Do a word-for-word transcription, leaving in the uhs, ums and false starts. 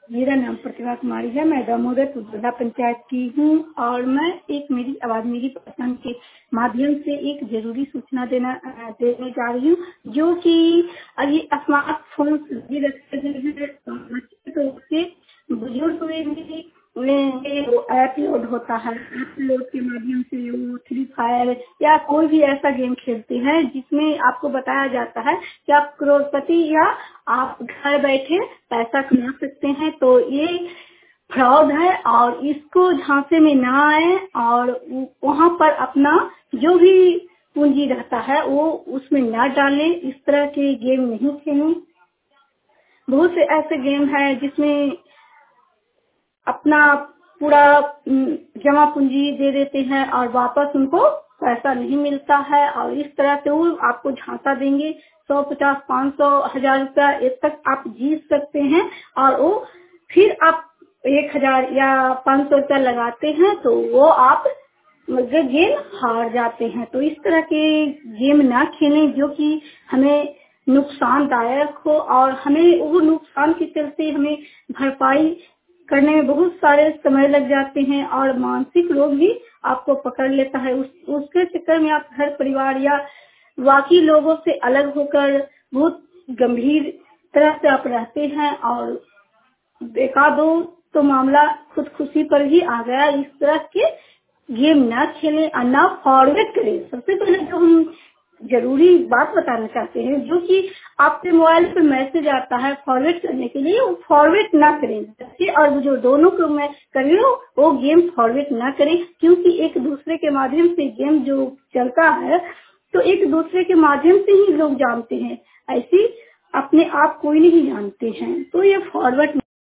मेरा नाम प्रतिभा कुमारी है। मैं दामोदरपुर जिला पंचायत की हूँ और मैं एक मेरी आवाज मेरी पसंद के माध्यम से एक जरूरी सूचना देना अ, देने जा रही हूँ, जो कि अभी स्मार्टफोन भी रखते हैं तो उससे बुजुर्ग में भी में वो ऐप लोड होता है। ऐप लोड के माध्यम से वो फ्री फायर या कोई भी ऐसा गेम खेलते हैं जिसमें आपको बताया जाता है कि आप करोड़पति या आप घर बैठे पैसा कमा सकते हैं। तो ये फ्रॉड है और इसको झांसे में ना आए और वहाँ पर अपना जो भी पूंजी रहता है वो उसमें ना डालें। इस तरह के गेम नहीं खेलें। बहुत से ऐसे गेम है जिसमें अपना पूरा अम, जमा पूंजी दे देते हैं और वापस उनको पैसा नहीं मिलता है और इस तरह से वो आपको झांसा देंगे। सौ पचास पाँच सौ हजार रुपया एक तक आप जीत सकते हैं और वो फिर आप एक हजार या पाँच सौ रुपया लगाते हैं तो वो आप मगर गेम हार जाते हैं। तो इस तरह के गेम ना खेलें जो कि हमें नुकसानदायक हो और हमें वो नुकसान के चलते हमें भरपाई करने में बहुत सारे समय लग जाते हैं और मानसिक रोग भी आपको पकड़ लेता है। उस, उसके चक्कर में आप घर परिवार या बाकी लोगों से अलग होकर बहुत गंभीर तरह से आप रहते हैं और देखा दो तो मामला खुदकुशी पर ही आ गया। इस तरह के गेम ना खेलें और ना फॉरवर्ड करें। सबसे पहले जो हम जरूरी बात बताना चाहते हैं, जो कि आपके मोबाइल पर मैसेज आता है फॉरवर्ड करने के लिए, वो फॉरवर्ड ना करें। बच्चे और बुजुर्ग दोनों को मैं कर रही हूँ, वो गेम फॉरवर्ड ना करें क्योंकि एक दूसरे के माध्यम से गेम जो चलता है तो एक दूसरे के माध्यम से ही लोग जानते हैं। ऐसी अपने आप कोई नहीं जानते हैं, तो ये फॉरवर्ड